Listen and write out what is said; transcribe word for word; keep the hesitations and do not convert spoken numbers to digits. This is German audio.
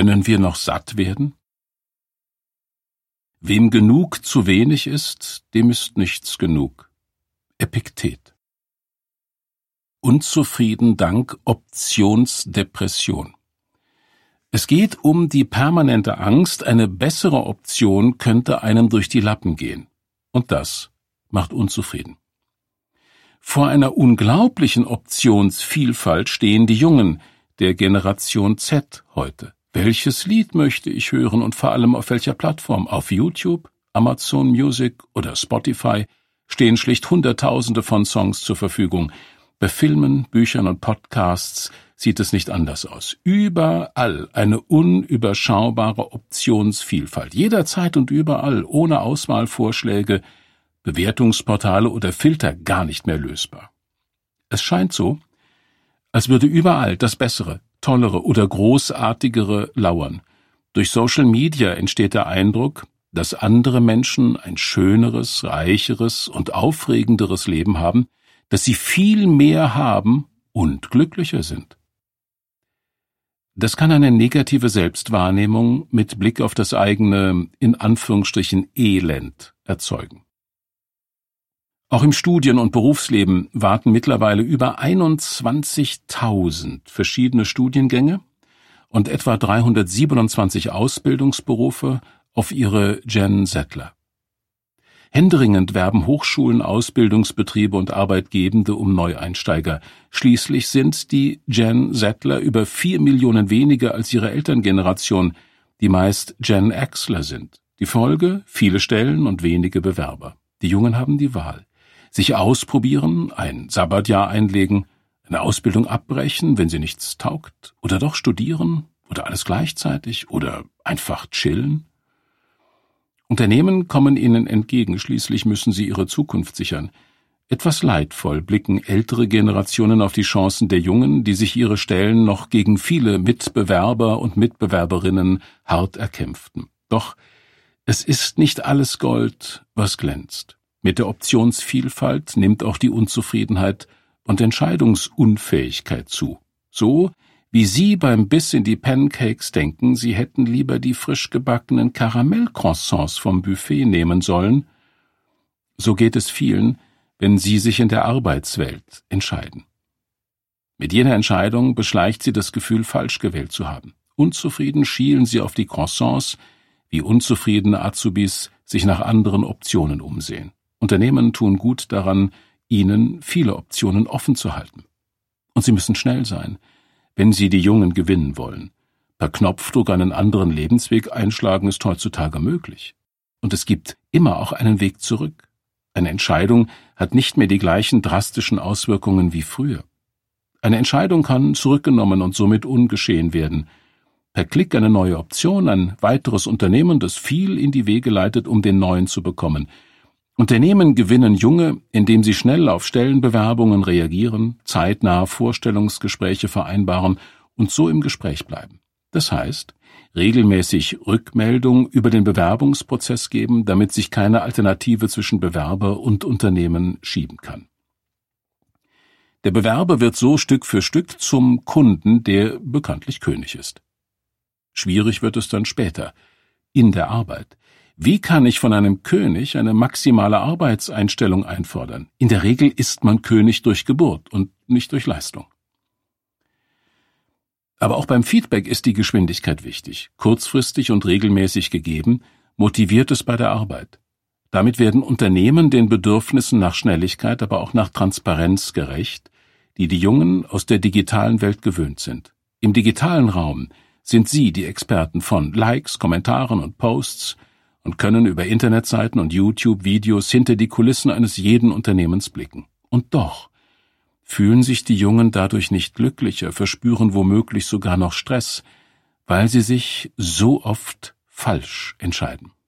Können wir noch satt werden? Wem genug zu wenig ist, dem ist nichts genug. Epiktet. Unzufrieden dank Optionsdepression. Es geht um die permanente Angst, eine bessere Option könnte einem durch die Lappen gehen. Und das macht unzufrieden. Vor einer unglaublichen Optionsvielfalt stehen die Jungen, der Generation Z heute. Welches Lied möchte ich hören und vor allem auf welcher Plattform? Auf YouTube, Amazon Music oder Spotify stehen schlicht Hunderttausende von Songs zur Verfügung. Bei Filmen, Büchern und Podcasts sieht es nicht anders aus. Überall eine unüberschaubare Optionsvielfalt. Jederzeit und überall, ohne Auswahlvorschläge, Bewertungsportale oder Filter gar nicht mehr lösbar. Es scheint so, als würde überall das Bessere, Tollere oder Großartigere lauern. Durch Social Media entsteht der Eindruck, dass andere Menschen ein schöneres, reicheres und aufregenderes Leben haben, dass sie viel mehr haben und glücklicher sind. Das kann eine negative Selbstwahrnehmung mit Blick auf das eigene, in Anführungsstrichen, Elend erzeugen. Auch im Studien- und Berufsleben warten mittlerweile über einundzwanzigtausend verschiedene Studiengänge und etwa dreihundertsiebenundzwanzig Ausbildungsberufe auf ihre Gen Zler. Händeringend werben Hochschulen, Ausbildungsbetriebe und Arbeitgebende um Neueinsteiger. Schließlich sind die Gen Zler über vier Millionen weniger als ihre Elterngeneration, die meist Gen Xler sind. Die Folge? Viele Stellen und wenige Bewerber. Die Jungen haben die Wahl. Sich ausprobieren, ein Sabbatjahr einlegen, eine Ausbildung abbrechen, wenn sie nichts taugt, oder doch studieren, oder alles gleichzeitig, oder einfach chillen. Unternehmen kommen ihnen entgegen, schließlich müssen sie ihre Zukunft sichern. Etwas leidvoll blicken ältere Generationen auf die Chancen der Jungen, die sich ihre Stellen noch gegen viele Mitbewerber und Mitbewerberinnen hart erkämpften. Doch es ist nicht alles Gold, was glänzt. Mit der Optionsvielfalt nimmt auch die Unzufriedenheit und Entscheidungsunfähigkeit zu. So wie Sie beim Biss in die Pancakes denken, Sie hätten lieber die frisch gebackenen Karamellcroissants vom Buffet nehmen sollen, so geht es vielen, wenn sie sich in der Arbeitswelt entscheiden. Mit jeder Entscheidung beschleicht sie das Gefühl, falsch gewählt zu haben. Unzufrieden schielen sie auf die Croissants, wie unzufriedene Azubis sich nach anderen Optionen umsehen. Unternehmen tun gut daran, ihnen viele Optionen offen zu halten. Und sie müssen schnell sein, wenn sie die Jungen gewinnen wollen. Per Knopfdruck einen anderen Lebensweg einschlagen ist heutzutage möglich. Und es gibt immer auch einen Weg zurück. Eine Entscheidung hat nicht mehr die gleichen drastischen Auswirkungen wie früher. Eine Entscheidung kann zurückgenommen und somit ungeschehen werden. Per Klick eine neue Option, ein weiteres Unternehmen, das viel in die Wege leitet, um den neuen zu bekommen. Unternehmen gewinnen Junge, indem sie schnell auf Stellenbewerbungen reagieren, zeitnah Vorstellungsgespräche vereinbaren und so im Gespräch bleiben. Das heißt, regelmäßig Rückmeldung über den Bewerbungsprozess geben, damit sich keine Alternative zwischen Bewerber und Unternehmen schieben kann. Der Bewerber wird so Stück für Stück zum Kunden, der bekanntlich König ist. Schwierig wird es dann später, in der Arbeit. Wie kann ich von einem König eine maximale Arbeitseinstellung einfordern? In der Regel ist man König durch Geburt und nicht durch Leistung. Aber auch beim Feedback ist die Geschwindigkeit wichtig. Kurzfristig und regelmäßig gegeben, motiviert es bei der Arbeit. Damit werden Unternehmen den Bedürfnissen nach Schnelligkeit, aber auch nach Transparenz gerecht, die die Jungen aus der digitalen Welt gewöhnt sind. Im digitalen Raum sind sie die Experten von Likes, Kommentaren und Posts und können über Internetseiten und YouTube-Videos hinter die Kulissen eines jeden Unternehmens blicken. Und doch fühlen sich die Jungen dadurch nicht glücklicher, verspüren womöglich sogar noch Stress, weil sie sich so oft falsch entscheiden.